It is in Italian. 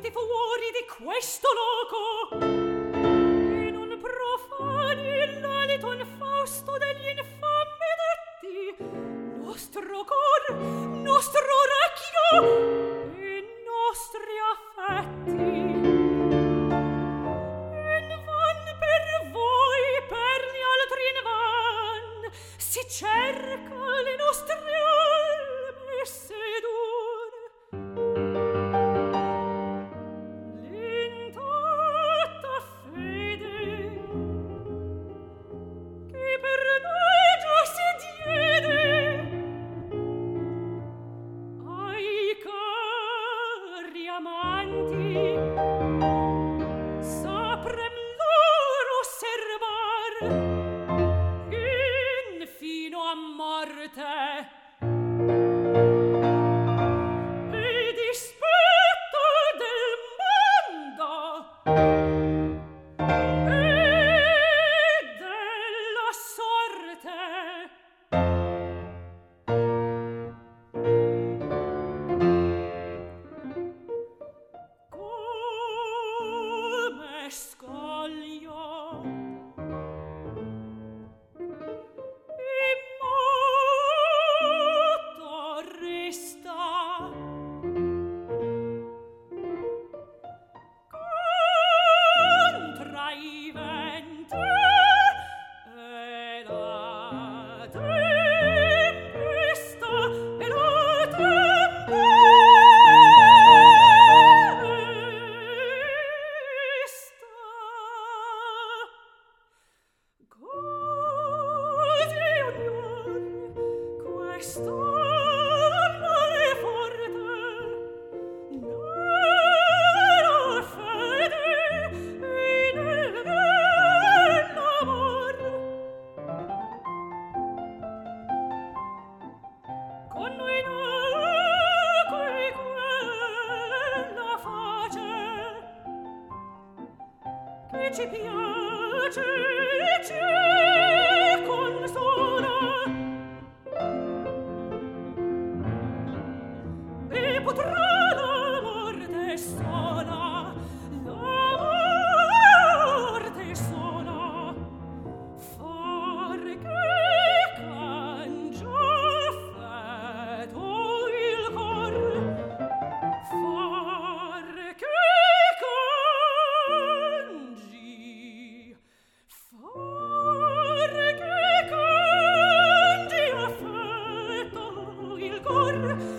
uscite fuori di questo loco e non profani l'alito infausto degli infami detti, nostro cor, nostro orecchio e nostri affetti. In van per voi, per gli altri in van, si cerca le nostre alme sedur. L'intatta fede che per noi già si diede ai cari amanti saprem loro osservar infino a morte e dispetto del mondo e della sorte. Come scoglio immoto resta contra i venti e la tempesta e la tempesta. Così ognor questo male forte nella fede e nell'amor con noi nacque quella face che ci piace e ci consola e potrà la morte sola far che cangia feto il cor, far che cangi, far che cangi affetto il cor.